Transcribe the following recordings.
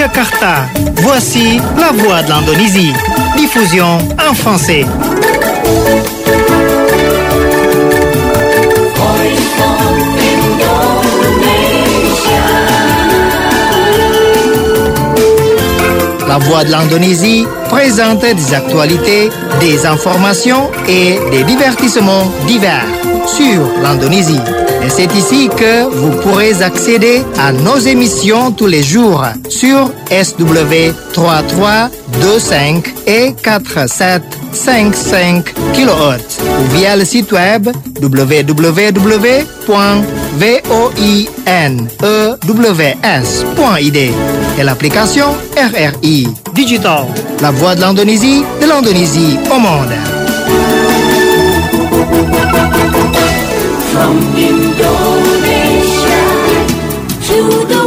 Jakarta, voici la voix de l'Indonésie. Diffusion en français. La voix de l'Indonésie présente des actualités, des informations et des divertissements divers sur l'Indonésie. Et c'est ici que vous pourrez accéder à nos émissions tous les jours sur SW 3325 et 4755 kHz ou via le site web www.voinews.id et l'application RRI Digital, la voix de l'Indonésie au monde. From Indonesia to the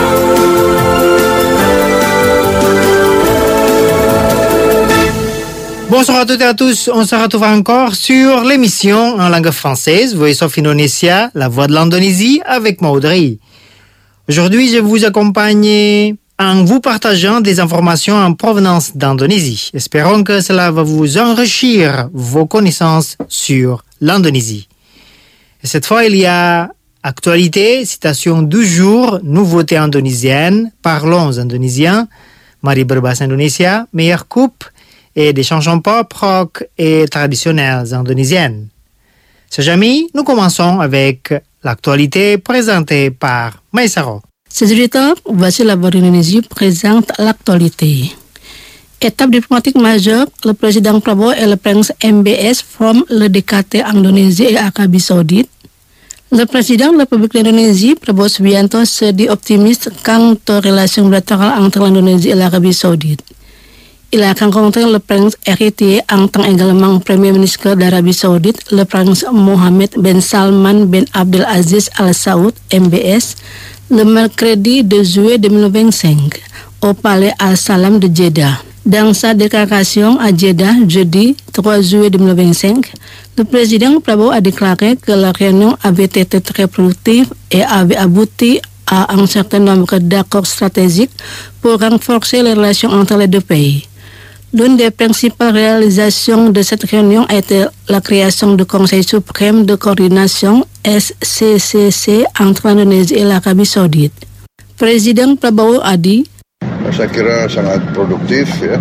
world. Bonsoir à toutes et à tous, on se retrouve encore sur l'émission en langue française Voice of Indonesia, la voix de l'Indonésie avec Maudry. Aujourd'hui, je vous accompagne en vous partageant des informations en provenance d'Indonésie. Espérons que cela va vous enrichir vos connaissances sur l'Indonésie. Et cette fois, il y a actualité, citation du jour, nouveauté indonésienne, parlons indonésien, mari berbahasa Indonesia, meilleure coupe et des chansons pop, rock et traditionnelles indonésiennes. Chers amis, nous commençons avec l'actualité présentée par Maïsaro. Chers auditeurs, voici la voix d'Indonésie présente l'actualité. Étape diplomatique majeure, le président Prabowo et le prince MBS forment le DKT Indonésie et Arabie Saoudite. Le président de la République d'Indonésie, Prabowo Subianto, se dit optimiste quant aux relations bilatérales entre l'Indonésie et l'Arabie Saoudite. Il a rencontré le prince héritier en tant également premier ministre d'Arabie Saoudite, le prince Mohammed bin Salman bin Abdelaziz Al Saoud, MBS, le mercredi 2 juillet 2025, au palais Al-Salam de Jeddah. Dans sa déclaration à Jeddah, jeudi 3 juillet 2025, le président Prabowo a déclaré que la réunion avait été très productive et avait abouti à un certain nombre d'accords stratégiques pour renforcer les relations entre les deux pays. L'une des principales réalisations de cette réunion a été la création du Conseil suprême de coordination SCCC entre l'Indonésie et l'Arabie Saoudite. Président Prabowo a dit: Saya kira sangat produktif ya.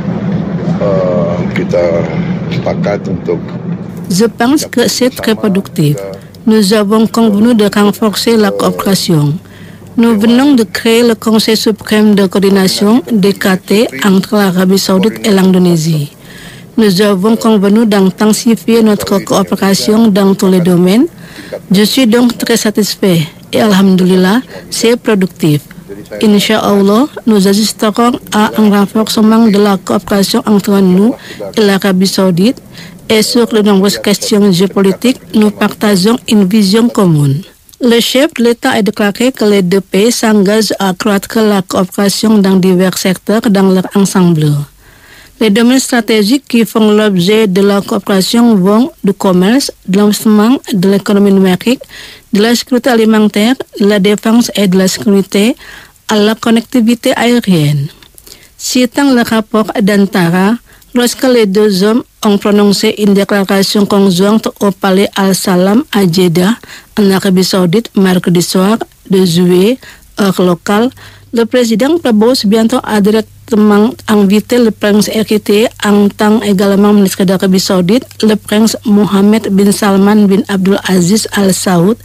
Kita sepakat untuk. Je pense que c'est très productif. Nous avons convenu de renforcer la coopération. Nous venons de créer le Conseil suprême de coordination DKT entre l'Arabie Saoudite et l'Indonésie. Nous avons convenu d'intensifier notre coopération dans tous les domaines. Je suis donc très satisfait et alhamdulillah, c'est productif. Inch'Allah, nous assisterons à un renforcement de la coopération entre nous et l'Arabie Saoudite et sur de nombreuses questions géopolitiques, nous partageons une vision commune. Le chef de l'État a déclaré que les deux pays s'engagent à accroître la coopération dans divers secteurs dans leur ensemble. Les domaines stratégiques qui font l'objet de la coopération vont du commerce, de l'investissement, de l'économie numérique, de la sécurité alimentaire, de la défense et de la sécurité, à la connectivité aérienne. Citant le rapport d'Antara, lorsque les deux hommes ont prononcé une déclaration conjointe au palais Al-Salam à Jeddah, en Arabie Saoudite, mercredi soir 2 juillet, heure locale, le président Prabowo Subianto a directement invité le prince héritier en tant également ministre d'Arabie Saoudite, le prince Mohammed bin Salman bin Abdelaziz Al Saoud,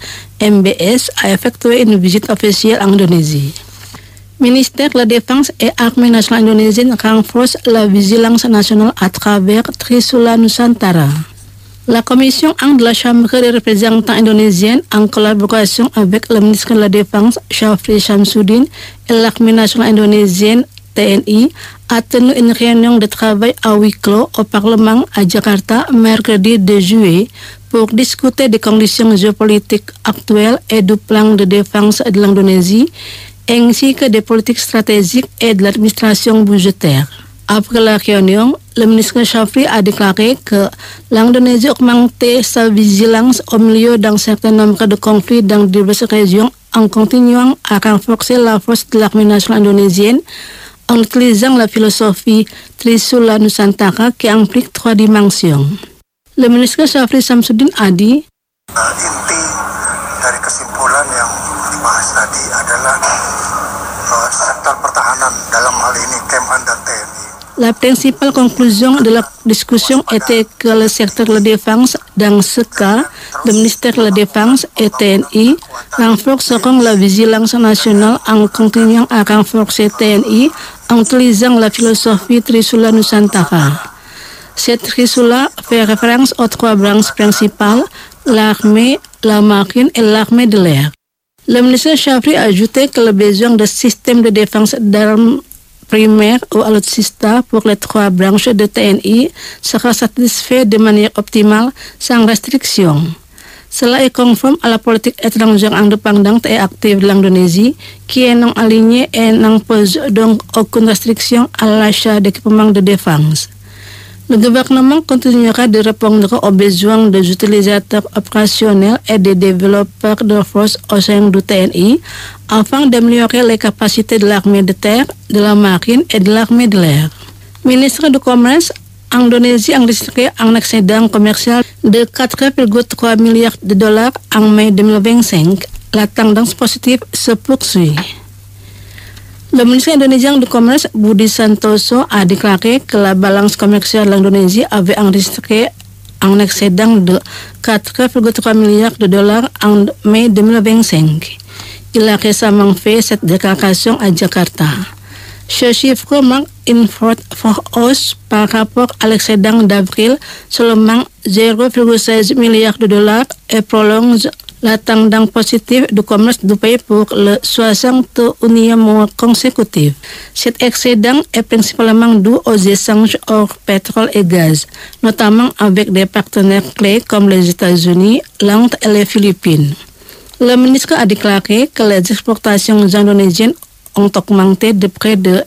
MBS, à effectuer une visite officielle en Indonésie. Ministère de la Défense et Armée nationale indonésienne renforce la vigilance nationale à travers Trisula Nusantara. La commission de la Chambre des représentants indonésienne, en collaboration avec le ministre de la Défense, Shafri Shamsuddin, et l'Armée nationale indonésienne, TNI, a tenu une réunion de travail à huis clos au Parlement à Jakarta, mercredi 2 juillet, pour discuter des conditions géopolitiques actuelles et du plan de défense de l'Indonésie, ainsi que des politiques stratégiques et de l'administration budgétaire. Après la réunion, le ministre Shafri a déclaré que l'Indonésie augmentait sa vigilance au milieu d'un certain nombre de conflits dans diverses régions en continuant à renforcer la force de l'armée nationale indonésienne en utilisant la philosophie Trisula Nusantara qui implique 3 dimensions. Le ministre Syafri Samsudin a dit inti dari kesimpulan yang dibahas tadi adalah sektor pertahanan dalam hal ini Kemhan dan TNI. La principale conclusion de la discussion était que le secteur de la défense, dans ce cas, le ministère de la Défense et TNI renforceront la vigilance nationale en continuant à renforcer TNI en utilisant la philosophie Trisula Nusantara. Cette Trisula fait référence aux 3 branches principales, l'armée, la marine et l'armée de l'air. Le ministre Syafri a ajouté que le besoin de système de défense d'armes primaire ou alutsista pour les 3 branches de TNI sera satisfait de manière optimale sans restriction. Cela est conforme à la politique étrangère indépendante et active de l'Indonésie qui est non alignée et n'impose donc aucune restriction à l'achat d'équipements de défense. Le gouvernement continuera de répondre aux besoins des utilisateurs opérationnels et des développeurs de forces au sein du TNI afin d'améliorer les capacités de l'armée de terre, de la marine et de l'armée de l'air. Ministre du Commerce, Indonésie a enregistré un excédent commercial de 4,3 milliards de dollars en mai 2025. La tendance positive se poursuit. Le ministre indonésien du Commerce, Budi Santoso, a déclaré que la balance commerciale de l'Indonésie avait enregistré un excédent de 4,3 milliards de dollars en mai 2025. Il a récemment fait cette déclaration à Jakarta. Ce chiffre marque une forte hausse par rapport à l'excédent d'avril, seulement 0,16 milliards de dollars, et prolonge la tendance positive du commerce du pays pour le 61e mois consécutif. Cet excédent est principalement dû aux échanges hors pétrole et gaz, notamment avec des partenaires clés comme les États-Unis, l'Inde et les Philippines. Le ministre a déclaré que les exportations indonésiennes ont augmenté de près de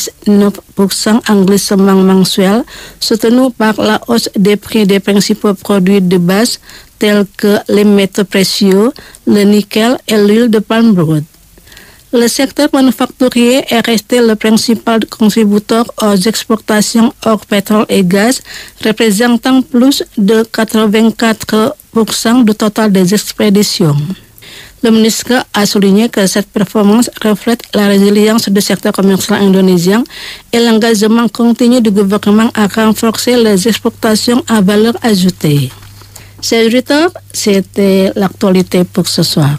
19% en glissement mensuel, soutenu par la hausse des prix des principaux produits de base tels que les métaux précieux, le nickel et l'huile de palme brute. Le secteur manufacturier est resté le principal contributeur aux exportations hors pétrole et gaz, représentant plus de 84% du total des expéditions. Le ministre a souligné que cette performance reflète la résilience du secteur commercial indonésien et l'engagement continu du gouvernement à renforcer les exportations à valeur ajoutée. Chers auditeurs, c'était l'actualité pour ce soir.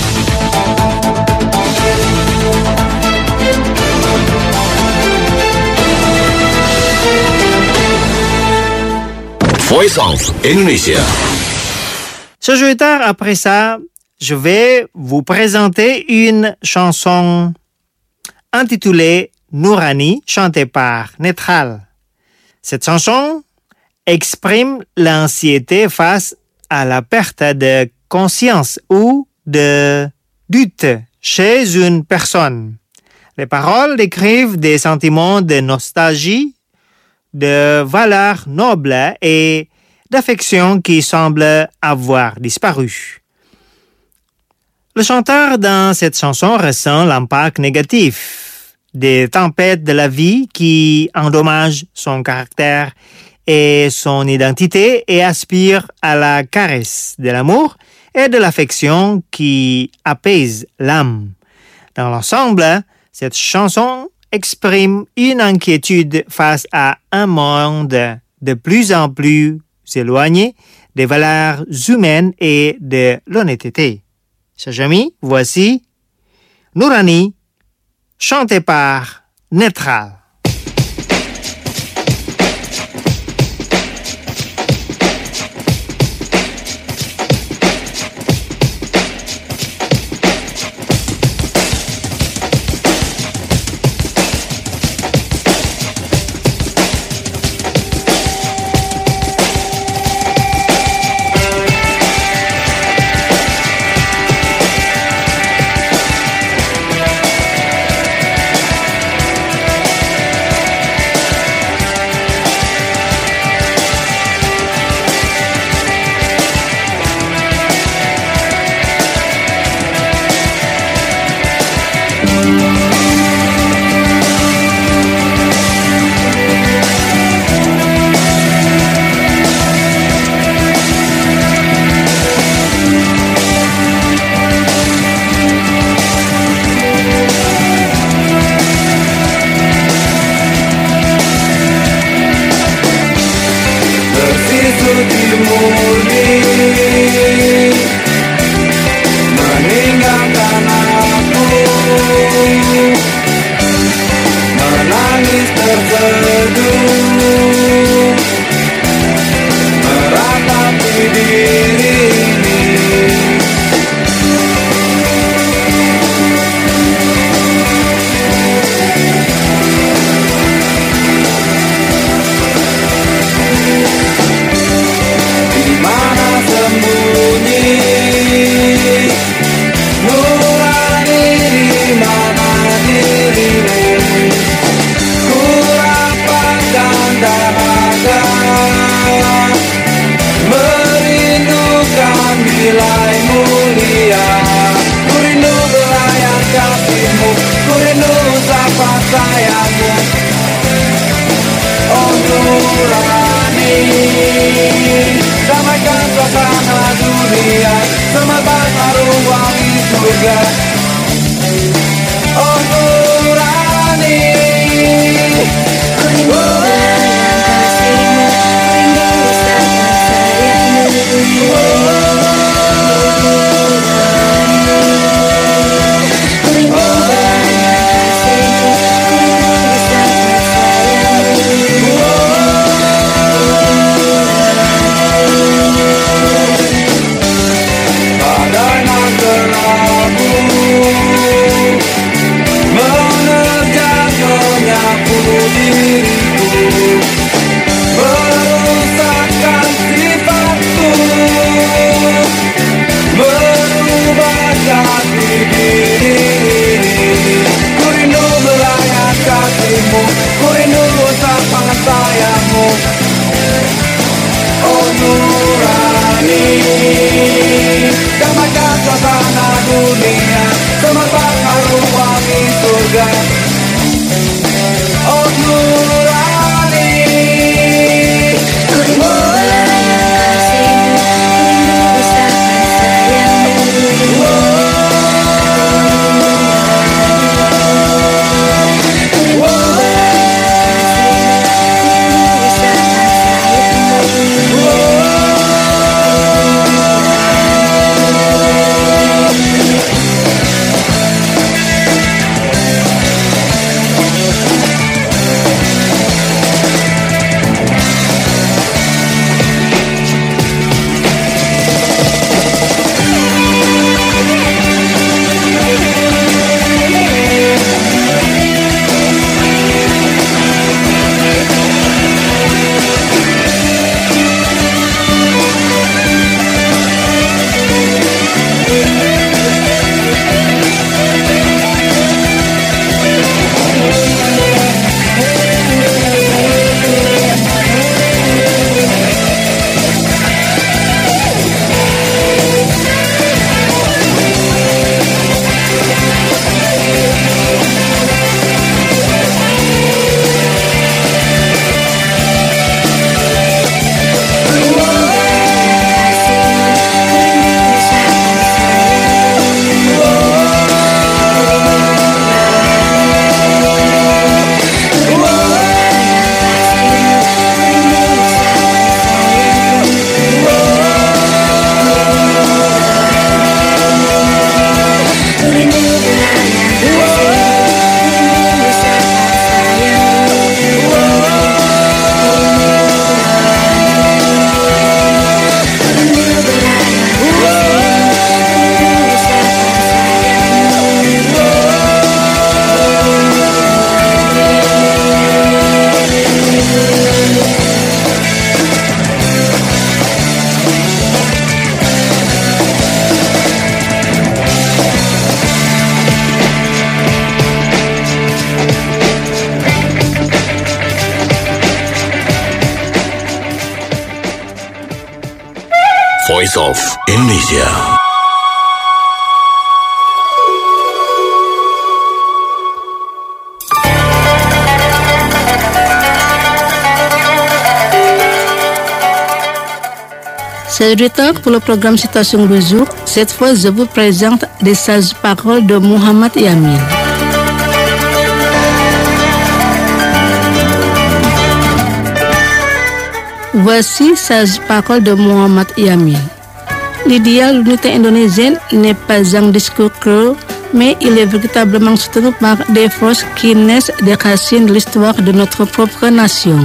Voice of Indonesia. Chers auditeurs, après ça, je vais vous présenter une chanson intitulée Nourani, chantée par Netral. Cette chanson exprime l'anxiété face à la perte de conscience ou de doute chez une personne. Les paroles décrivent des sentiments de nostalgie, de valeurs nobles et d'affection qui semblent avoir disparu. Le chanteur dans cette chanson ressent l'impact négatif des tempêtes de la vie qui endommagent son caractère et son identité et aspire à la caresse de l'amour et de l'affection qui apaise l'âme. Dans l'ensemble, cette chanson exprime une inquiétude face à un monde de plus en plus éloigné des valeurs humaines et de l'honnêteté. Chers amis, voici Nourani, chanté par Netral. murni meninggalkan aku, menangis terseduh, meratapi diri ini. Di mana sembunyi nurani, di mana dirimu? Ku rapatkan dahaga, merindukan nilai mulia. Ku rindu belayan kasihmu, ku rindu sapa sayangmu. Oh nurani, damaikan suasana dunia, semerbak harum wangi surga. Oh nurani, Ku rindu belayan kasihmu, rindu sapa sayangmu. Ku rindu belayan kasihmu, rindu sapa sayangmu. padana kelabu menerjang menyapu diriku, merusakkan sifatku, merubah jati diri ini. Ku rindu belayan kasihmu, ku rindu sapa sayangmu. Oh nurani, damaikan suasana dunia, semerbak harum wangi surga. Oh nurani, Ku rindu belayan kasihmu, rindu sapa sayangmu. Ku rindu belayan kasihmu, rindu sapa sayangmu. Voice of Indonesia. C'est le temps pour le programme Citation du jour. Cette fois, je vous présente les sages paroles de Muhammad Yamin. Voici 16 paroles de Mohamed Yamin. L'idéal de l'unité indonésienne n'est pas un discours creux, mais il est véritablement soutenu par des forces qui naissent des racines de l'histoire de notre propre nation.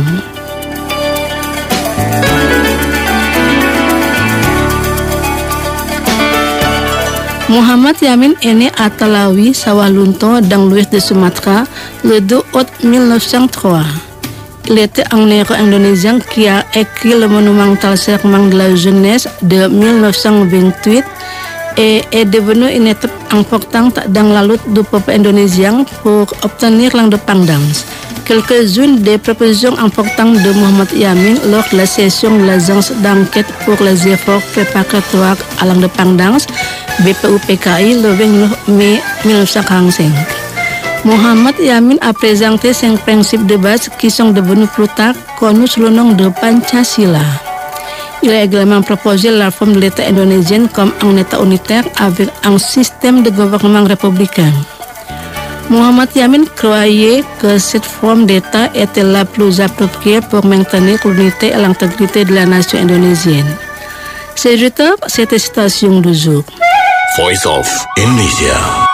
Mohamed Yamin est né à Talawi, Sawalunto, dans l'ouest de Sumatra, le 2 août 1903. Il était un héros indonésien qui a écrit le monumental serment de la jeunesse de 1928 et est devenu une étape importante dans la lutte du peuple indonésien pour obtenir l'indépendance. Quelques-unes des propositions importantes de Mohamed Yamin lors de la session de l'agence d'enquête pour les efforts préparatoires à l'indépendance, BPUPKI, le 29 mai 1945. Mohamed Yamin a présenté 5 principes de base qui sont devenus plus tard connus sous le nom de Pancasila. Il a également proposé la forme de l'État indonésien comme un État unitaire avec un système de gouvernement républicain. Mohamed Yamin croyait que cette forme d'État était la plus appropriée pour maintenir l'unité et l'intégrité de la nation indonésienne. C'est cette citation du jour. Voice of Indonesia.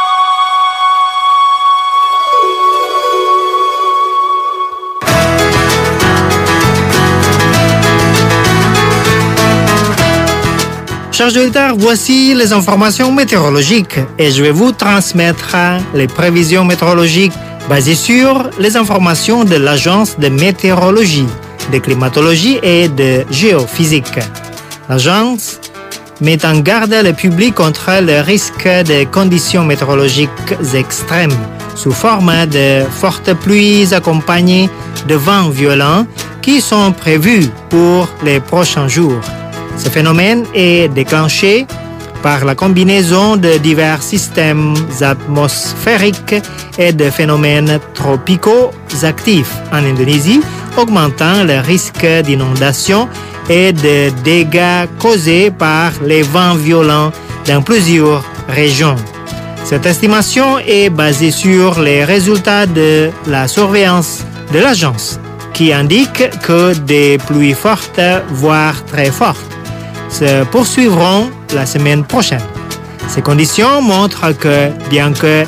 Chers auditeurs, voici les informations météorologiques et je vais vous transmettre les prévisions météorologiques basées sur les informations de l'Agence de météorologie, de climatologie et de géophysique. L'agence met en garde le public contre le risque de conditions météorologiques extrêmes sous forme de fortes pluies accompagnées de vents violents qui sont prévus pour les prochains jours. Ce phénomène est déclenché par la combinaison de divers systèmes atmosphériques et de phénomènes tropicaux actifs en Indonésie, augmentant le risque d'inondation et de dégâts causés par les vents violents dans plusieurs régions. Cette estimation est basée sur les résultats de la surveillance de l'agence, qui indique que des pluies fortes, voire très fortes, se poursuivront la semaine prochaine. Ces conditions montrent que, bien que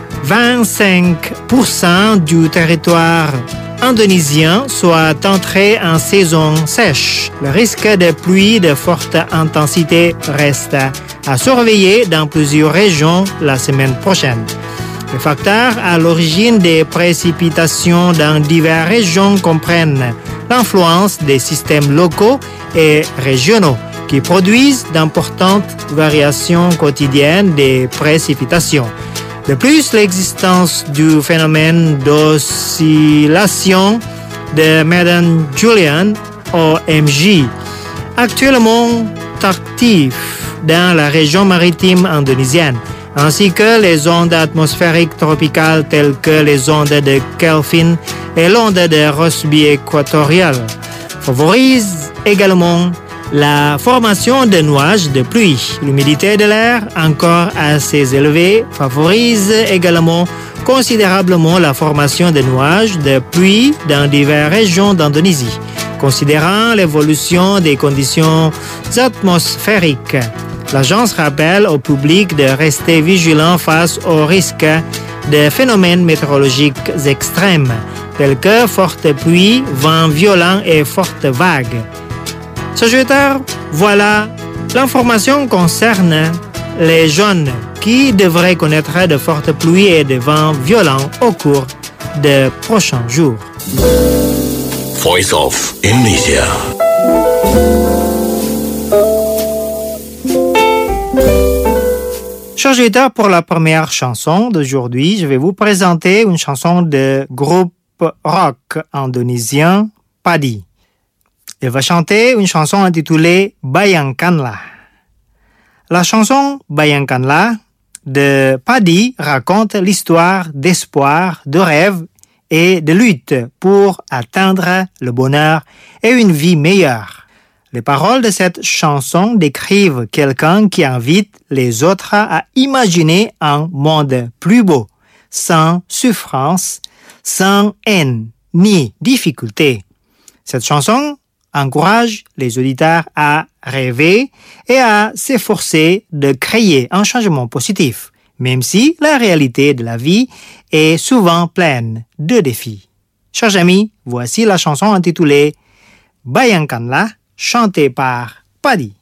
25% du territoire indonésien soit entré en saison sèche, le risque de pluies de forte intensité reste à surveiller dans plusieurs régions la semaine prochaine. Les facteurs à l'origine des précipitations dans diverses régions comprennent l'influence des systèmes locaux et régionaux qui produisent d'importantes variations quotidiennes des précipitations. De plus, l'existence du phénomène d'oscillation de Madden-Julian, OMJ, actuellement actif dans la région maritime indonésienne, ainsi que les ondes atmosphériques tropicales telles que les ondes de Kelvin et l'onde de Rossby équatoriale, favorisent également la formation de nuages de pluie. L'humidité de l'air, encore assez élevée, favorise également considérablement la formation de nuages de pluie dans diverses régions d'Indonésie. Considérant l'évolution des conditions atmosphériques, l'agence rappelle au public de rester vigilant face au risque de phénomènes météorologiques extrêmes, tels que fortes pluies, vents violents et fortes vagues. Sagitaire, voilà l'information concerne les jeunes qui devraient connaître de fortes pluies et de vents violents au cours des prochains jours. Voice of Indonesia. Chers auditeurs, pour la première chanson d'aujourd'hui, je vais vous présenter une chanson de groupe rock indonésien Padi. Il va chanter une chanson intitulée Bayangkanlah. La chanson Bayangkanlah de Padi raconte l'histoire d'espoir, de rêve et de lutte pour atteindre le bonheur et une vie meilleure. Les paroles de cette chanson décrivent quelqu'un qui invite les autres à imaginer un monde plus beau, sans souffrance, sans haine ni difficulté. Cette chanson encourage les auditeurs à rêver et à s'efforcer de créer un changement positif, même si la réalité de la vie est souvent pleine de défis. Chers amis, voici la chanson intitulée Bayangkanlah, chantée par Padi.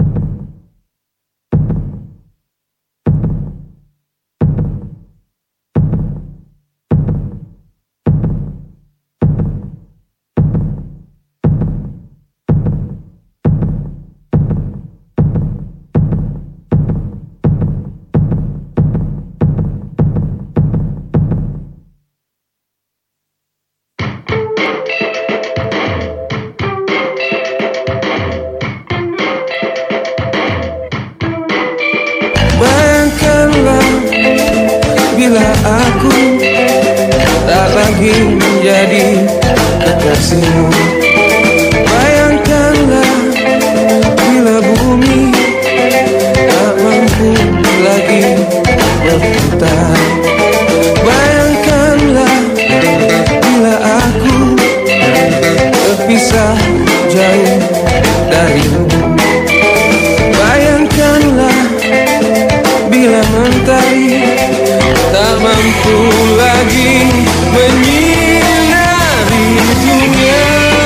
Bayangkanlah bila aku tak lagi menjadi kekasihmu. Bayangkanlah bila bumi tak mampu lagi berputar. Bayangkanlah bila aku terpisah jauh darimu. Bayangkanlah bila mentari tak mampu lagi menyinari dunia.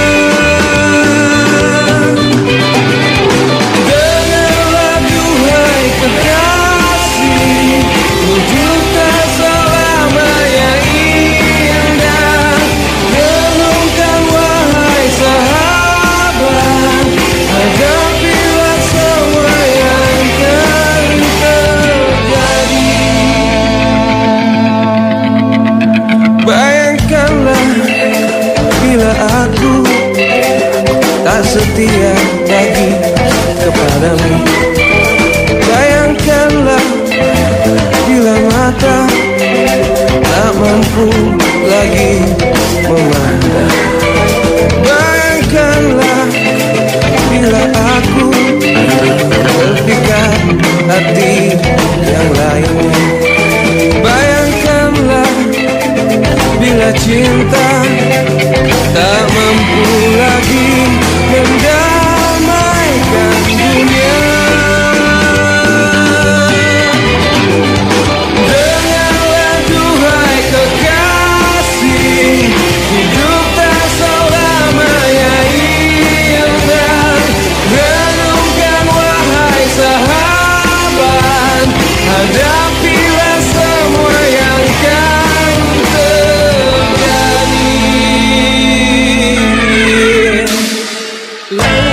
Dengarlah duhai kekasih, hidup tak selamanya indah. Renungkan wahai sahabat, hadapilah semua yang akan terjadi. Bayangkanlah bila aku tak setia lagi kepadamu. Bayangkanlah bila mata tak mampu lagi memandang. Bayangkanlah bila aku terpikat hati yang lainnya. Bayangkanlah bila cinta tak mampu lagi mendamaikan dunia. Dengarlah duhai kekasih, hidup tak selamanya indah. Renungkan wahai sahabat, hadapilah semua yang akan terjadi.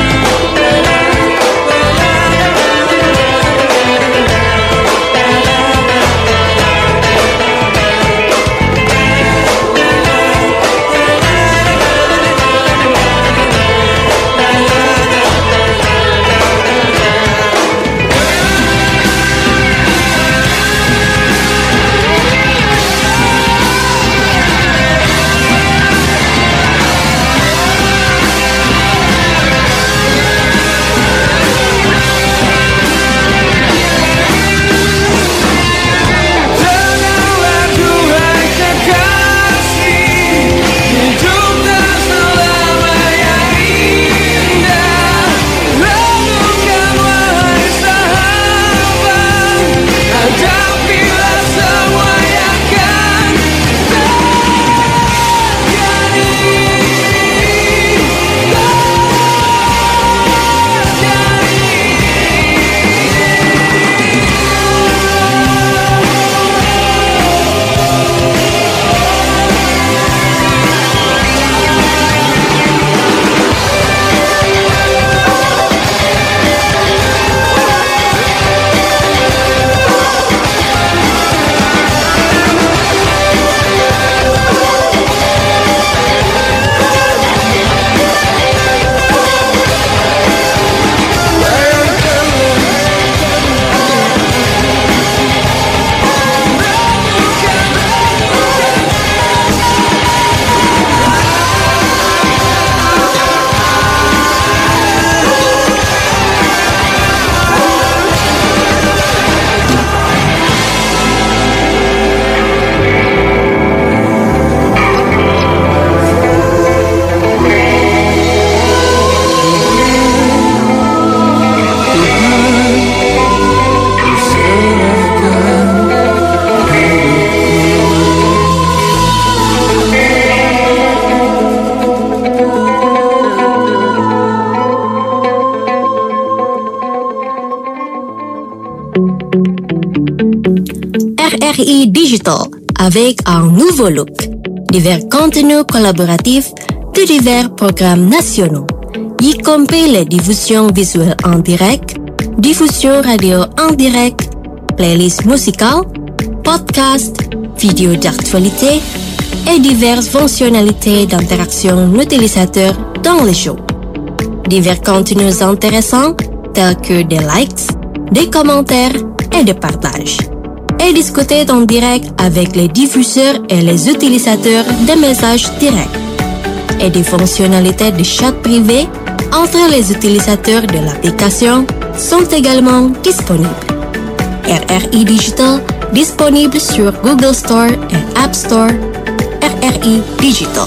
RRI Digital avec un nouveau look, divers contenus collaboratifs de divers programmes nationaux, y compris les diffusions visuelles en direct, diffusion radio en direct, playlists musicales, podcasts, vidéos d'actualité et diverses fonctionnalités d'interaction l'utilisateur dans le show. Divers contenus intéressants tels que des likes, des commentaires et des partages. Et discuter en direct avec les diffuseurs et les utilisateurs des messages directs. Et des fonctionnalités de chat privé entre les utilisateurs de l'application sont également disponibles. RRI Digital disponible sur Google Store et App Store. RRI Digital.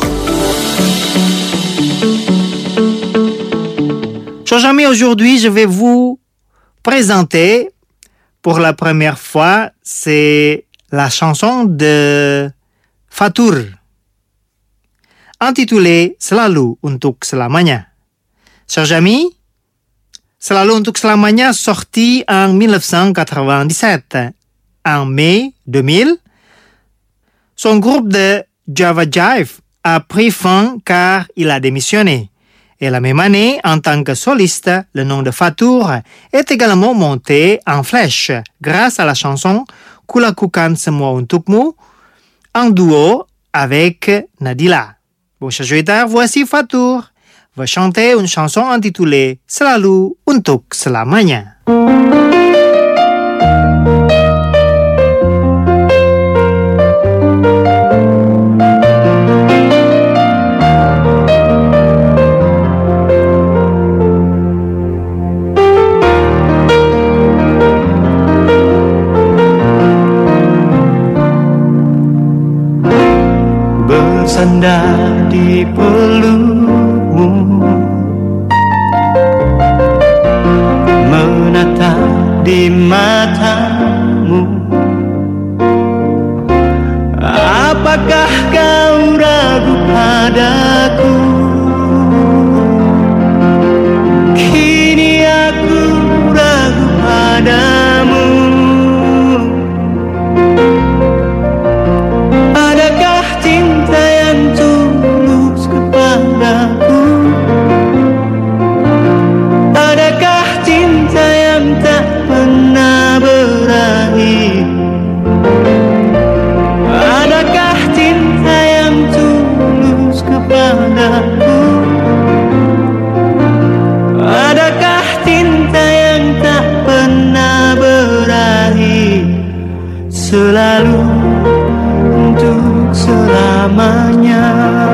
Chers amis, aujourd'hui, je vais vous présenter pour la première fois, c'est la chanson de Fatur, intitulée Selalu Untuk Selamanya. Chers amis, Selalu Untuk Selamanya sorti en 1997. En mai 2000, son groupe de Java Jive a pris fin car il a démissionné. Et la même année, en tant que soliste, le nom de Fatur est également monté en flèche grâce à la chanson Kulakukan Semua Untukmu en duo avec Nadila. Bon, chers auditeurs, voici Fatur va chanter une chanson intitulée Selalu Untuk Selamanya. Bersandar di pelukmu, menatap di matamu. Apakah kau ragu padaku? Kini aku ragu padamu. Adakah cinta yang tulus kepadaku? Adakah cinta yang tak pernah berakhir? Adakah cinta yang tulus kepadaku? Adakah cinta yang tak pernah berakhir? Selalu untuk selamanya.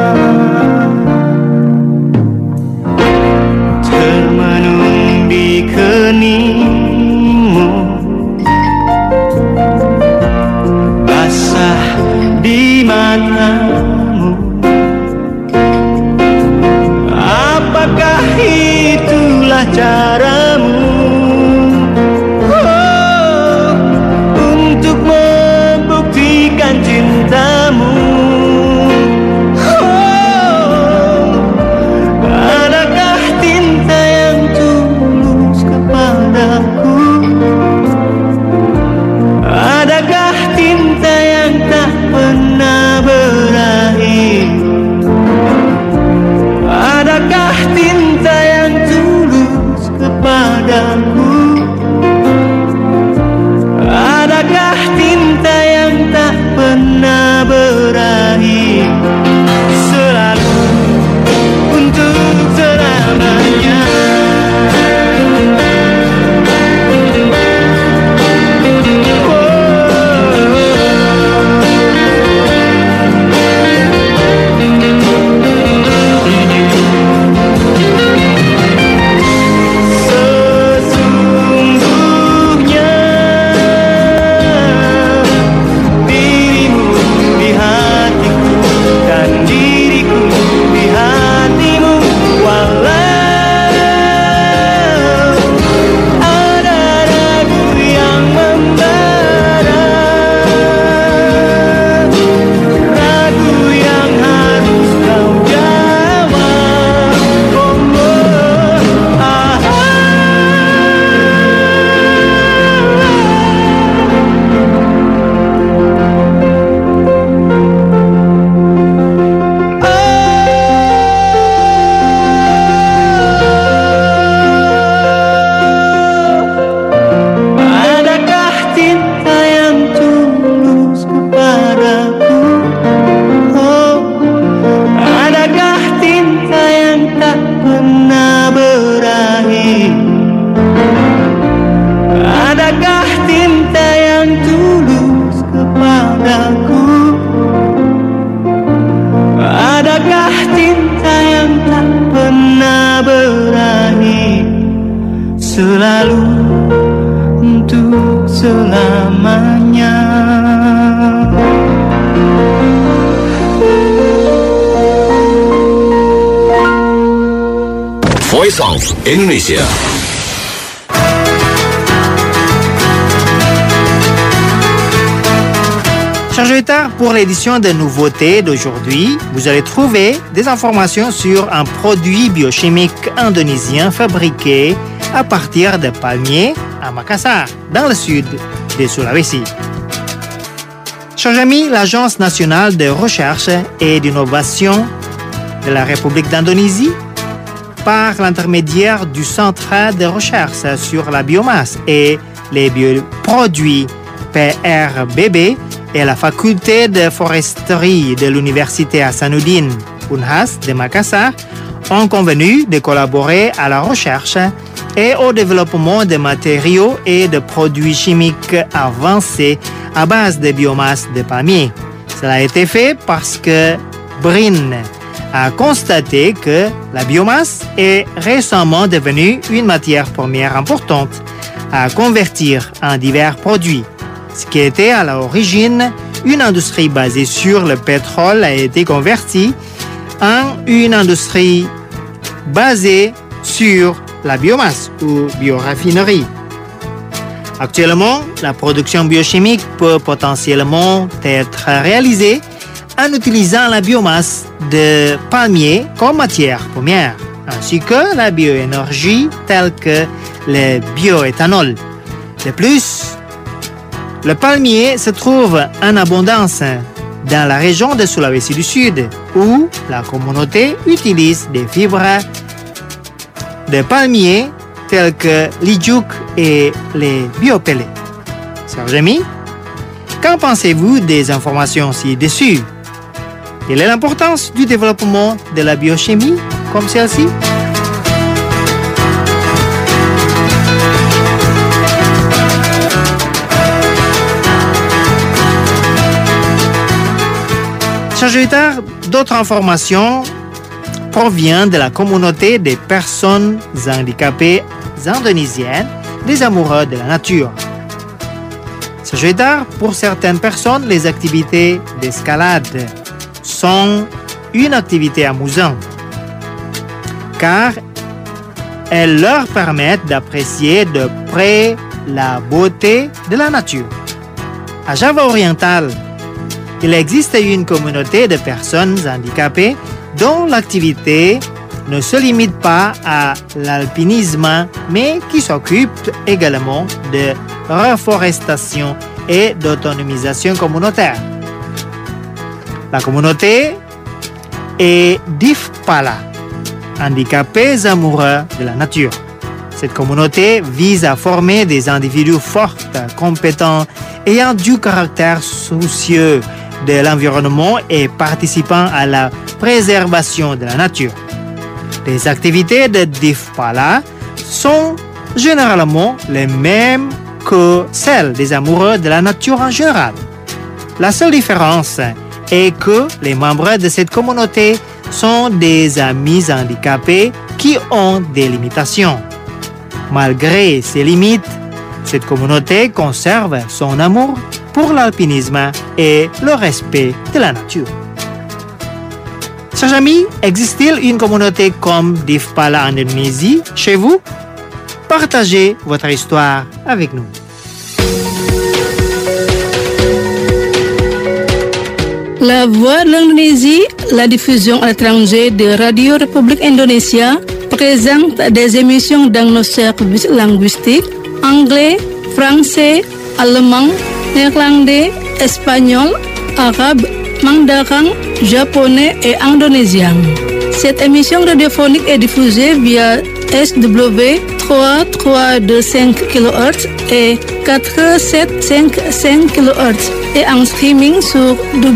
Termenung di keningmu, basah di matamu. Apakah itulah caramu untuk membuktikan cintamu? Adakah cinta yang tulus kepadaku? Adakah cinta yang tak pernah berakhir? Adakah cinta yang tulus kepadaku? Adakah cinta yang tak pernah berakhir? Selalu untuk selamanya. Sesuatu selalu untuk selamanya. Voice of Indonesia. Chers auditeurs, pour l'édition de nouveautés d'aujourd'hui, vous allez trouver des informations sur un produit biochimique indonésien fabriqué à partir de palmiers à Makassar, dans le sud de Sulawesi. Chers amis, l'Agence nationale de recherche et d'innovation de la République d'Indonésie, par l'intermédiaire du Centre de recherche sur la biomasse et les bioproduits PRBB, et la faculté de foresterie de l'Université Hasanuddin Unhas de Makassar ont convenu de collaborer à la recherche et au développement de matériaux et de produits chimiques avancés à base de biomasse de palmier. Cela a été fait parce que BRIN a constaté que la biomasse est récemment devenue une matière première importante à convertir en divers produits. Ce qui était à l'origine une industrie basée sur le pétrole a été converti en une industrie basée sur la biomasse ou bioraffinerie. Actuellement, la production biochimique peut potentiellement être réalisée en utilisant la biomasse de palmier comme matière première, ainsi que la bioénergie telle que le bioéthanol. De plus, le palmier se trouve en abondance dans la région de Sulawesi du Sud, où la communauté utilise des fibres de palmier telles que l'ijuk et les biopellets. Chers amis, qu'en pensez-vous des informations ci-dessus? Quelle est l'importance du développement de la biochimie comme celle-ci? Chers auditeurs, d'autres informations proviennent de la communauté des personnes handicapées indonésiennes, des amoureux de la nature. Chers auditeurs, pour certaines personnes, les activités d'escalade sont une activité amusante, car elles leur permettent d'apprécier de près la beauté de la nature. À Java oriental, il existe une communauté de personnes handicapées dont l'activité ne se limite pas à l'alpinisme, mais qui s'occupe également de reforestation et d'autonomisation communautaire. La communauté est Difpala, handicapés amoureux de la nature. Cette communauté vise à former des individus forts, compétents, ayant du caractère soucieux de l'environnement et participant à la préservation de la nature. Les activités de Difpala sont généralement les mêmes que celles des amoureux de la nature en général. La seule différence est que les membres de cette communauté sont des amis handicapés qui ont des limitations. Malgré ces limites, cette communauté conserve son amour pour l'alpinisme et le respect de la nature. Chers amis, existe-t-il une communauté comme Difpala en Indonésie chez vous? Partagez votre histoire avec nous. La Voix de l'Indonésie, la diffusion à l'étranger de Radio République Indonésia, présente des émissions dans nos services linguistiques anglais, français, allemand, néerlandais, espagnol, arabe, mandarin, japonais et indonésien. Cette émission radiophonique est diffusée via SW 3325 kHz et 4755 kHz et en streaming sur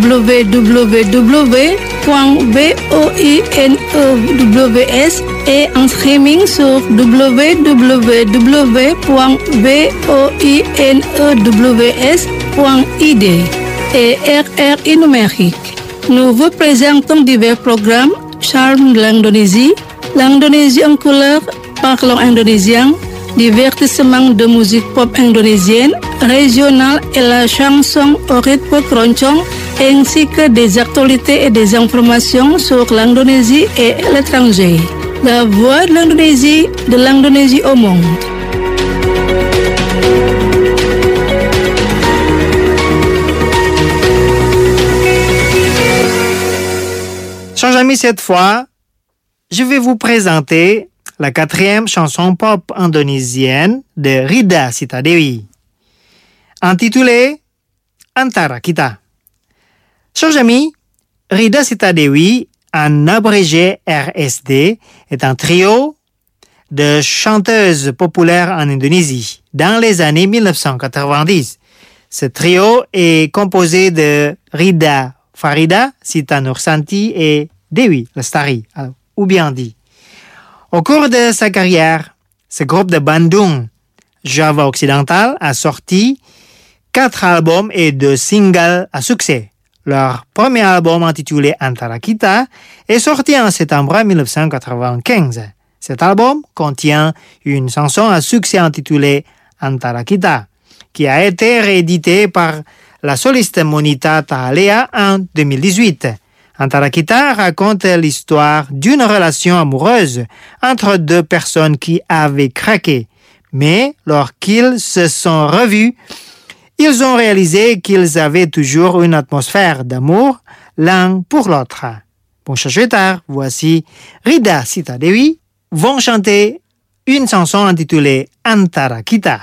www.voinews et en streaming sur www.voinews.id et RRI numérique. Nous vous présentons divers programmes, Charme de l'Indonésie, l'Indonésie en couleur, parlons indonésien, divertissement de musique pop indonésienne, régionale et la chanson au rythme keroncong, ainsi que des actualités et des informations sur l'Indonésie et l'étranger. La voix de l'Indonésie au monde. Chers amis, cette fois, je vais vous présenter la 4e chanson pop indonésienne de Rida Sita Dewi, intitulée Antara Kita. Chers amis, Rida Sita Dewi, en abrégé RSD, est un trio de chanteuses populaires en Indonésie dans les années 1990. Ce trio est composé de Rida Farida, Sita Nursanti et Dewi Lestari, ou bien dit. Au cours de sa carrière, ce groupe de Bandung, Java Occidental, a sorti 4 albums et 2 singles à succès. Leur premier album intitulé Antara Kita est sorti en septembre 1995. Cet album contient une chanson à succès intitulée Antara Kita, qui a été rééditée par la soliste Monita Tahalea en 2018. Antara Kita raconte l'histoire d'une relation amoureuse entre 2 personnes qui avaient craqué. Mais lorsqu'ils se sont revus, ils ont réalisé qu'ils avaient toujours une atmosphère d'amour l'un pour l'autre. Pour chercher tard, voici Rida Sita Dewi vont chanter une chanson intitulée Antara Kita.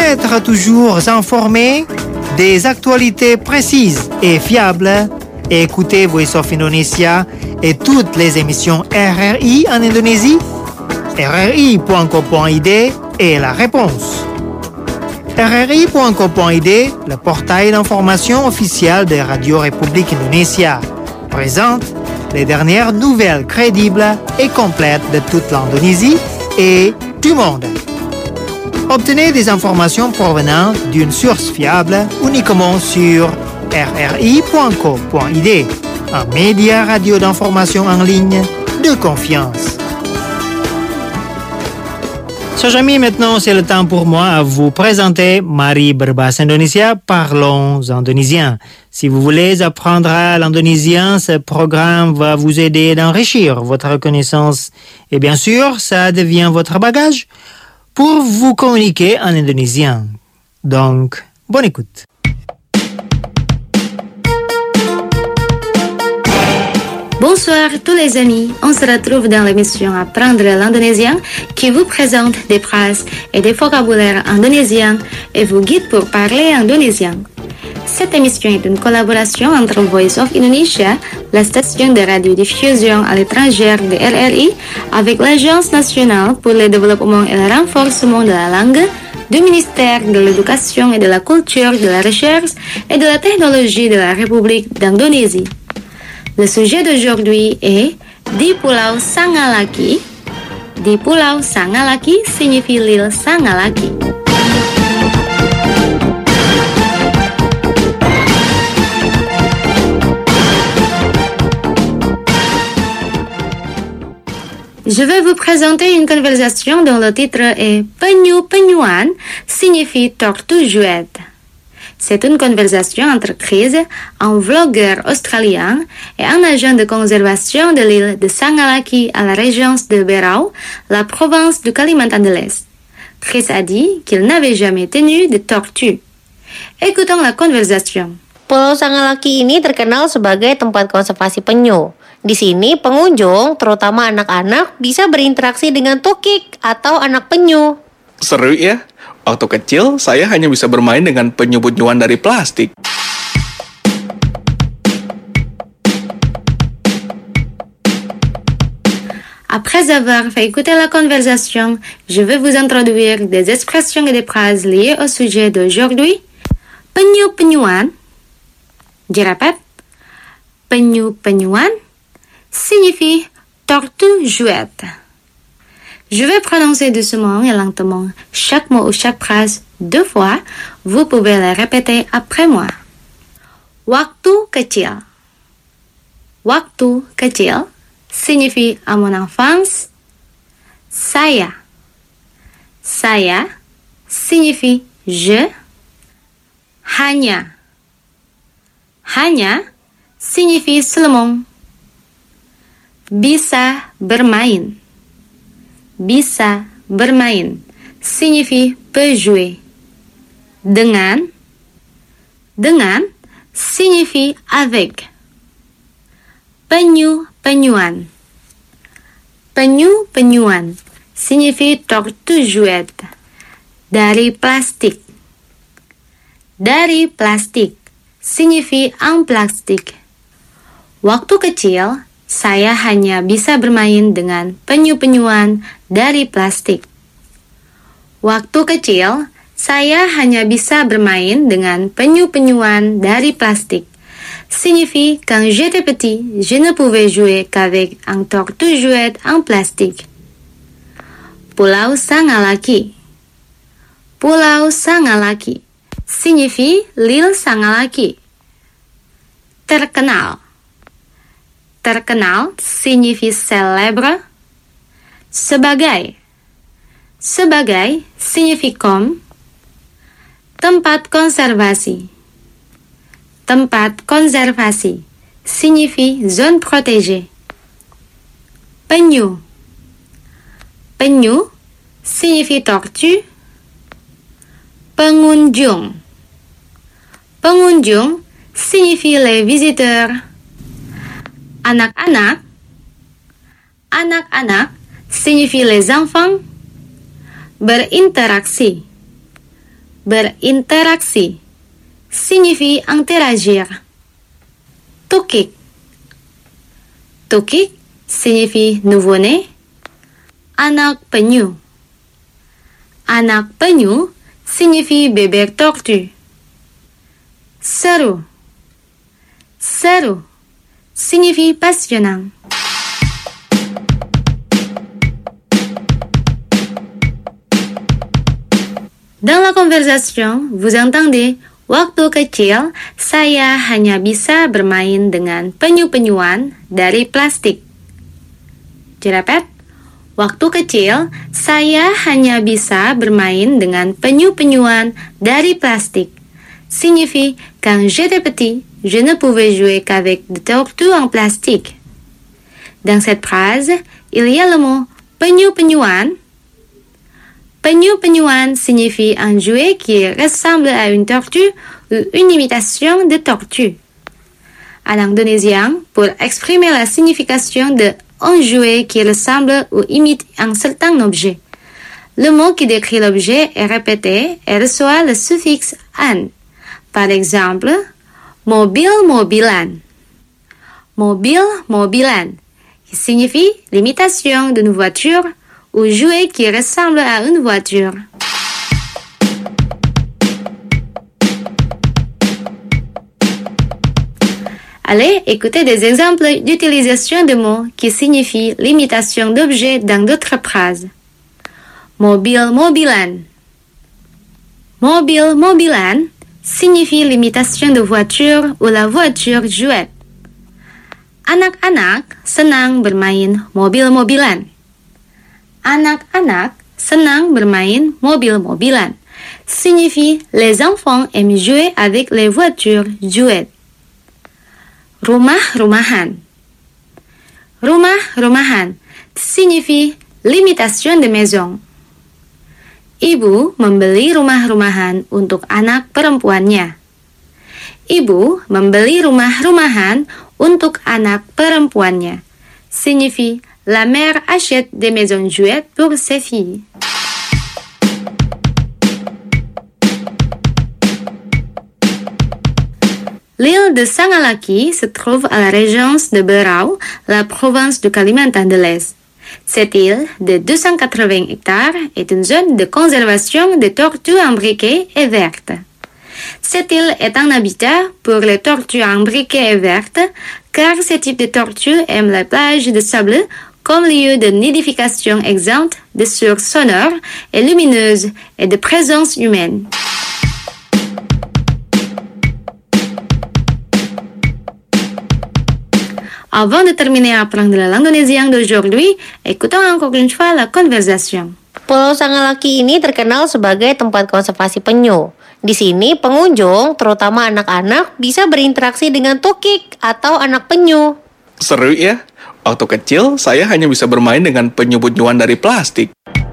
être toujours informé des actualités précises et fiables, écoutez Voice of Indonesia et toutes les émissions RRI en Indonésie. RRI.co.id est la réponse. RRI.co.id, le portail d'information officiel de Radio République Indonésia, présente les dernières nouvelles crédibles et complètes de toute l'Indonésie et du monde. Obtenez des informations provenant d'une source fiable uniquement sur rri.co.id, un média radio d'information en ligne de confiance. Chers amis, maintenant c'est le temps pour moi à vous présenter Mari Berbahasa Indonesia, parlons indonésien. Si vous voulez apprendre l'indonésien, ce programme va vous aider d'enrichir votre connaissance et bien sûr, ça devient votre bagage pour vous communiquer en indonésien. Donc, bonne écoute. Bonsoir tous les amis, on se retrouve dans l'émission Apprendre l'indonésien qui vous présente des phrases et des vocabulaires indonésiens et vous guide pour parler indonésien. Cette émission est une collaboration entre Voice of Indonesia, la station de radiodiffusion à l'étranger de RRI, avec l'Agence nationale pour le développement et le renforcement de la langue, du ministère de l'Éducation et de la Culture, de la Recherche et de la Technologie de la République d'Indonésie. Le sujet d'aujourd'hui est Di Pulau Sangalaki. Di Pulau Sangalaki signifie l'île Sangalaki. Je vais vous présenter une conversation dont le titre est Penyu-penyuan signifie tortue jouette. C'est une conversation entre Chris, un vlogueur australien, et un agent de conservation de l'île de Sangalaki à la région de Berau, la province du Kalimantan de l'Est. Chris a dit qu'il n'avait jamais tenu de tortue. Écoutons la conversation. Pulau Sangalaki ini terkenal sebagai tempat konservasi penyu. Di sini pengunjung, terutama anak-anak, bisa berinteraksi dengan tukik atau anak penyu. Seru ya? Waktu kecil, saya hanya bisa bermain dengan penyu-penyuan dari plastik. Après avoir fait écouter la conversation, je vais vous introduire des expressions et des phrases liées au sujet d'aujourd'hui. Penyu-penyuan. Je répète. Penyu-penyuan signifie tortue jouette. Je vais prononcer doucement et lentement chaque mot ou chaque phrase 2 fois. Vous pouvez le répéter après moi. Waktu kecil. Waktu kecil signifie à mon enfance. Saya. Saya signifie je. Hanya. Hanya signifie seulement. Bisa bermain. Bisa bermain signifie peut jouer. Dengan. Dengan signifie avec. Penyu-penyuan. Penyu-penyuan signifie tortue jouette. Dari plastik. Dari plastik signifie en plastik. Waktu kecil, saya hanya bisa bermain dengan penyu-penyuan dari plastik. Waktu kecil, saya hanya bisa bermain dengan penyu-penyuan dari plastik. Signifie quand j'étais petit, je ne pouvais jouer qu'avec un tortue jouette en plastique. Pulau Sangalaki. Pulau Sangalaki signifie l'île Sangalaki. Terkenal. Terkenal signifie célèbre. Sebagai. Sebagai signifie comme. Tempat konservasi. Tempat konservasi signifie zone protégée. Penyu. Penyu signifie tortue. Pengunjung. Pengunjung signifie les visiteurs. Anak-anak. Anak-anak signifie les enfants. Berinteraksi. berinteraksi signifie interagir. Tukik. Tukik signifie nouveau-né. Anak penyu. Anak penyu signifie bébé tortue. Seru. Seru signifie passionnant. Dans la conversation, vous entendez, waktu kecil, saya hanya bisa bermain dengan penyu-penyuan dari plastik. Je répète, waktu kecil, saya hanya bisa bermain dengan penyu-penyuan dari plastik. Signifie, quand j'étais petit, je ne pouvais jouer qu'avec des tortues en plastique. Dans cette phrase, il y a le mot penyu-penyuan. Penyu-penyuan signifie un jouet qui ressemble à une tortue ou une imitation de tortue. En indonésien, pour exprimer la signification de un jouet qui ressemble ou imite un certain objet, le mot qui décrit l'objet est répété et reçoit le suffixe an. Par exemple, mobil-mobilan. Mobil-mobilan, qui signifie l'imitation d'une voiture ou jouet qui ressemble à une voiture. Allez, écoutez des exemples d'utilisation de mots qui signifient l'imitation d'objets dans d'autres phrases. Mobil-mobilan. Mobil-mobilan signifie l'imitation de voiture ou la voiture jouet. Anak-anak senang bermain mobil-mobilan. Anak-anak senang bermain mobil-mobilan signifie les enfants aiment jouer avec les voitures jouets. Rumah-rumahan. Rumah-rumahan signifie l'imitation de maison. Ibu membeli rumah-rumahan untuk anak perempuannya. Ibu membeli rumah-rumahan untuk anak perempuannya signifie la mère achète des maisons jouets pour ses filles. L'île de Sangalaki se trouve à la région de Berau, la province de Kalimantan de l'Est. Cette île de 280 hectares est une zone de conservation des tortues imbriquées et vertes. Cette île est un habitat pour les tortues imbriquées et vertes, car ce type de tortues aime la plage de sable comme lieu de nidification exempte de sources sonores et lumineuses et de présence humaine. Avant de terminer à apprendre l'indonésien d'aujourd'hui, écoutons encore une fois la conversation. Pulau Sangalaki ini terkenal sebagai tempat konservasi penyu. Di sini pengunjung, terutama anak-anak, bisa berinteraksi dengan tukik atau anak penyu. Seru ya? Waktu kecil, saya hanya bisa bermain dengan penyu-penyuan dari plastik.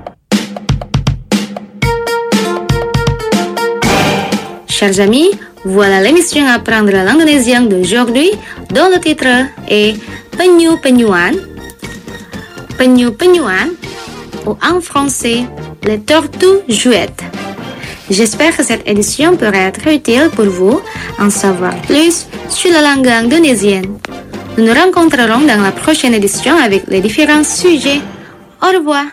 Chers amis, voilà l'émission Apprendre l'indonésien d'aujourd'hui, dont le titre est Penyu-penyuan. Penyu-penyuan, ou en français, les tortues jouettes. J'espère que cette édition pourra être utile pour vous en savoir plus sur la langue indonésienne. Nous nous rencontrerons dans la prochaine édition avec les différents sujets. Au revoir.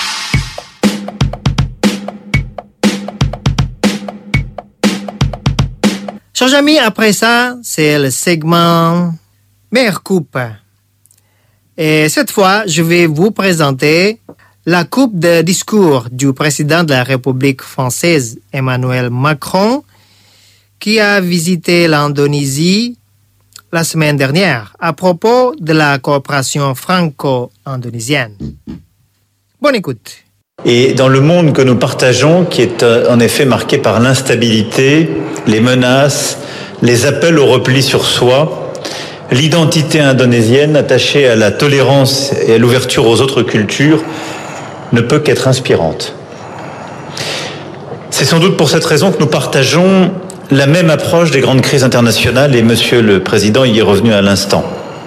Chers amis, après ça, c'est le segment Meilleure Coupe. Et cette fois, je vais vous présenter la coupe de discours du président de la République française, Emmanuel Macron, qui a visité l'Indonésie la semaine dernière à propos de la coopération franco-indonésienne. Bonne écoute. Et dans le monde que nous partageons, qui est en effet marqué par l'instabilité, les menaces, les appels au repli sur soi, l'identité indonésienne attachée à la tolérance et à l'ouverture aux autres cultures ne peut qu'être inspirante. C'est sans doute pour cette raison que nous partageons la même approche des grandes crises internationales, et Monsieur le Président y est revenu à l'instant.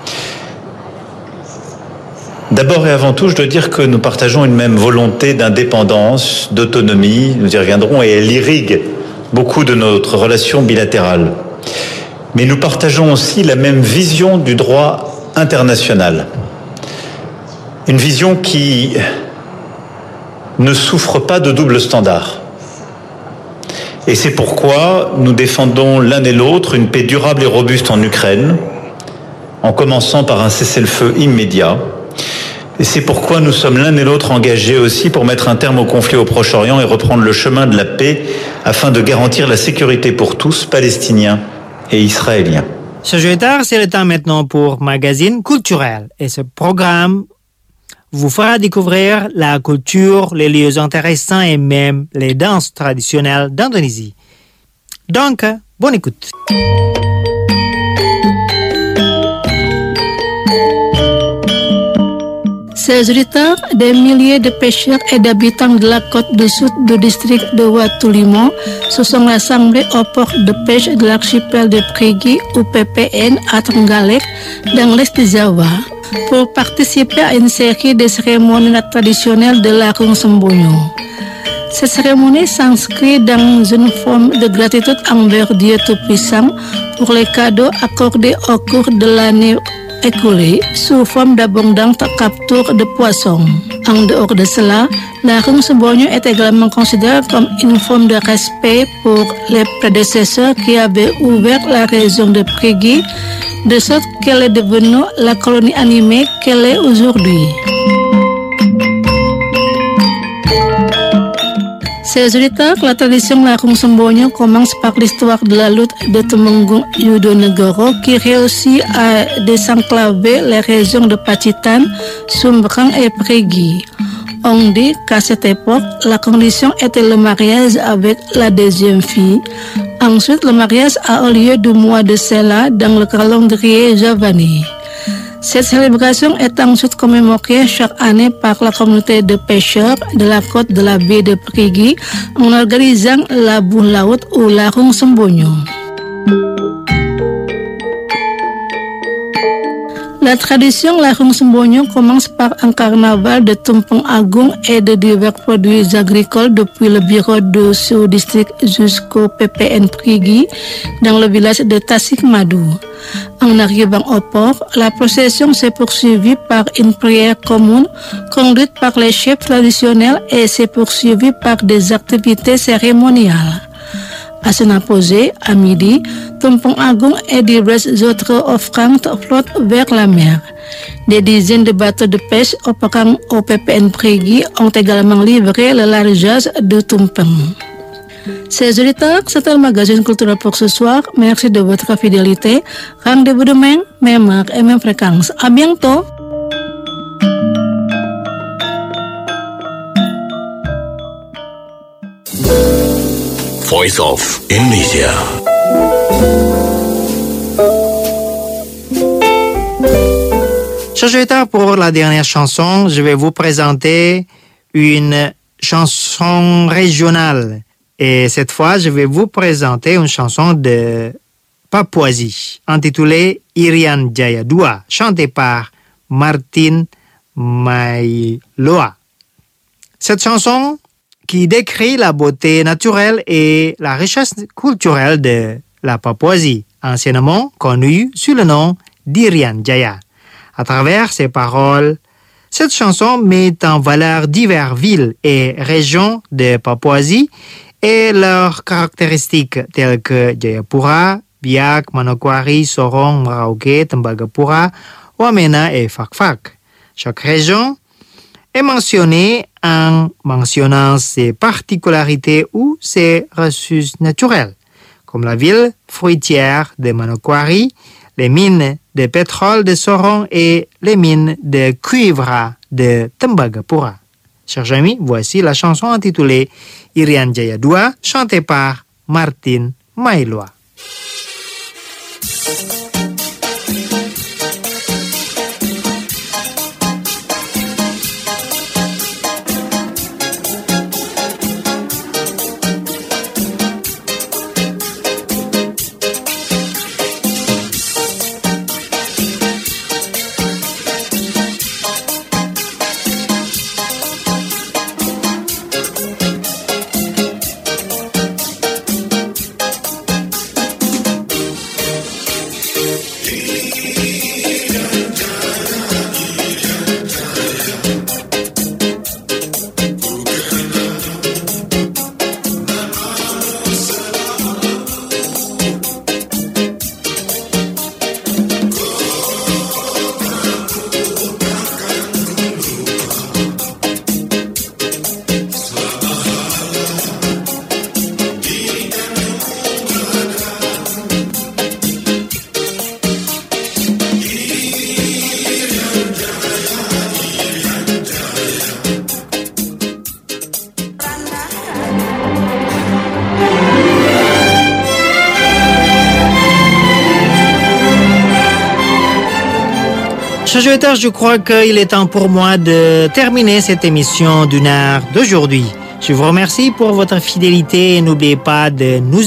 D'abord et avant tout, je dois dire que nous partageons une même volonté d'indépendance, d'autonomie, nous y reviendrons, et elle irrigue beaucoup de notre relation bilatérale. Mais nous partageons aussi la même vision du droit international. Une vision qui ne souffre pas de double standard. Et c'est pourquoi nous défendons l'un et l'autre une paix durable et robuste en Ukraine, en commençant par un cessez-le-feu immédiat. Et c'est pourquoi nous sommes l'un et l'autre engagés aussi pour mettre un terme au conflit au Proche-Orient et reprendre le chemin de la paix afin de garantir la sécurité pour tous, Palestiniens et Israéliens. Chers auditeurs, c'est le temps maintenant pour Magazine Culturel. Et ce programme vous fera découvrir la culture, les lieux intéressants et même les danses traditionnelles d'Indonésie. Donc, bonne écoute. Chers auditeurs, des milliers de pêcheurs et d'habitants de la côte du sud du district de Watulimo se sont rassemblés au port de pêche de l'archipel de Perigi ou PPN à Trenggalek dans l'est de Java pour participer à une série de cérémonies traditionnelles de Larung Sembonyo. Cette cérémonie s'inscrit dans une forme de gratitude envers Dieu Tout-Puissant pour les cadeaux accordés au cours de l'année écoulée sous forme d'abondante capture de poissons. En dehors de cela, Larung Sembonyo est également considérée comme une forme de respect pour les prédécesseurs qui avaient ouvert la région de Perigi, de sorte qu'elle est devenue la colonie animée qu'elle est aujourd'hui. Chers auditeurs, la tradition Larung Sembonyo commence par l'histoire de la lutte de Temenggung Yudonegoro qui réussit à désenclaver les régions de Pacitan, Sumberang et Perigi. On dit qu'à cette époque, la condition était le mariage avec la deuxième fille. Ensuite, le mariage a eu lieu du mois de Sela dans le calendrier javanais. Cette célébration est ensuite commémorée chaque année par la communauté de pêcheurs de la côte de la baie de Perigi en organisant la boule laut ou Larung Sembonyo. La tradition Larung Sembonyo commence par un carnaval de Tumpeng Agung et de divers produits agricoles depuis le bureau de sous-district jusqu'au PPN Perigi dans le village de Tasikmadu. En arrivant au port, la procession s'est poursuivie par une prière commune conduite par les chefs traditionnels et s'est poursuivie par des activités cérémoniales. À son apogée, à midi, Tumpeng Agung et diverses autres offrandes flottent vers la mer. Des dizaines de bateaux de pêche opérant au PPN Perigi ont également livré le largage de Tumpeng. Chers auditeurs, c'était le magazine culturel pour ce soir. Merci de votre fidélité. Rendez-vous demain, même heure et même fréquence. À bientôt. Voice of Indonesia. Chers auditeurs, pour la dernière chanson, je vais vous présenter une chanson régionale. Et cette fois, je vais vous présenter une chanson de Papouasie, intitulée Irian Jaya 2, chantée par Martin Mailoa. Cette chanson qui décrit la beauté naturelle et la richesse culturelle de la Papouasie, anciennement connue sous le nom d'Irian Jaya. À travers ses paroles, cette chanson met en valeur diverses villes et régions de Papouasie et leurs caractéristiques telles que Jayapura, Biak, Manokwari, Sorong, Merauke, Tembagapura, Wamena et Fakfak. Chaque région est mentionnée en mentionnant ses particularités ou ses ressources naturelles, comme la ville fruitière de Manokwari, les mines de pétrole de Sorong et les mines de cuivre de Tembagapura. Chers amis, voici la chanson intitulée Irian Jaya 2, chantée par Martin Mailoa. Chers auditeurs, je crois qu'il est temps pour moi de terminer cette émission d'une heure d'aujourd'hui. Je vous remercie pour votre fidélité et n'oubliez pas de nous